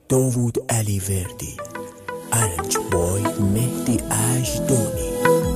داوود علی وردی، ارنج بای مهدی اژدونی.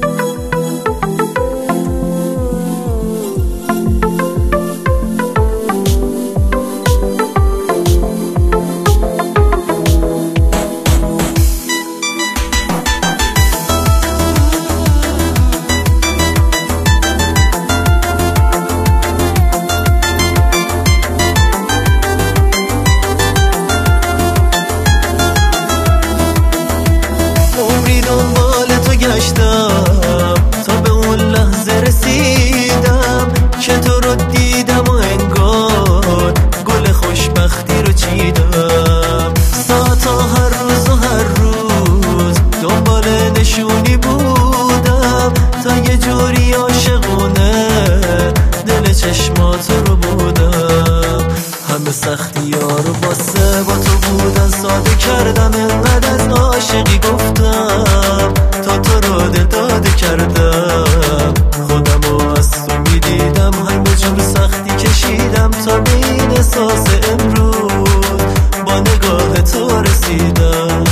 تا به اون لحظه رسیدم که تو رو دیدم و انگار گل خوشبختی رو چیدم. ساعتا هر روز دنبال نشونی بودم تا یه جوری عاشقونه دل چشمات رو بودم. همه سختی ها رو با تو بودن ساده کردم، انقدر از عاشقی گفتم تا تو رو داده کردم. خودم رو از تو میدیدم، همه جور سختی کشیدم تا به این احساس امروز با نگاه تو رسیدم.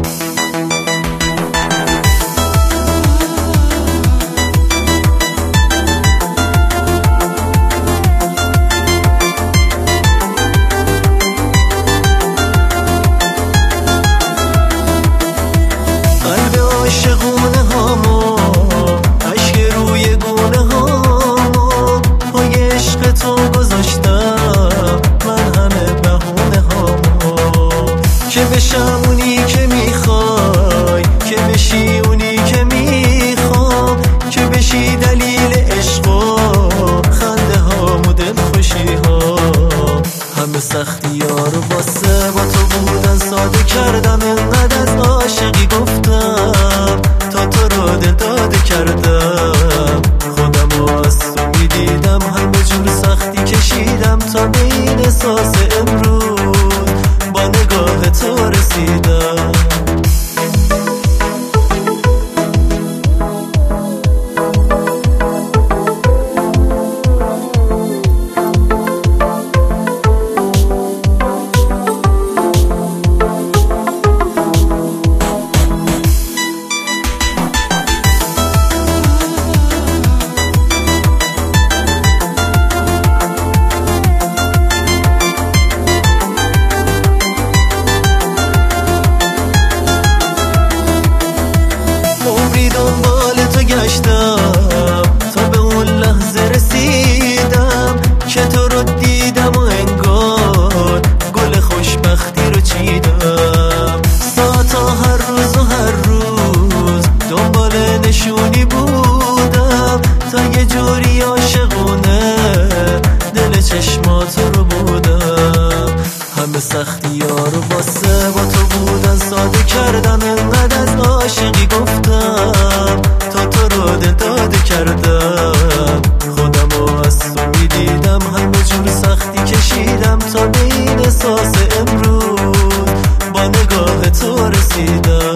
عاشقونه هامو عشق روی گونه هامو پای عشق تو گذاشتم من همه بهونه هامو که بشم اونی که میخوای، که بشی اونی که میخوام، که بشی دلیل عشق و خنده هام و دلخوشی ها. همه سختی ها رو با تو بودن ساده کردم، انقدر از عاشقی گفتم تا تو رو داده کردم. خودم رو از تو میدیدم، همه جور سختی کشیدم تا به این احساس امروز با نگاه تو رسیدم. دنبال تو گشتم تا به اون لحظه رسیدم که تو رو دیدم و انگار گل خوشبختی رو چیدم. ساعتا هر روز دنبال نشونی بودم تا یه جوری عاشقونه دل چشمات رو بودم. همه سختی ها رو با تو بودن ساده کردم، انقدر از عاشقی گفتم تا تو رو داده کردم. خودم رو از تو میدیدم، همه جور سختی کشیدم تا به این احساس امروز با نگاه تو رسیدم.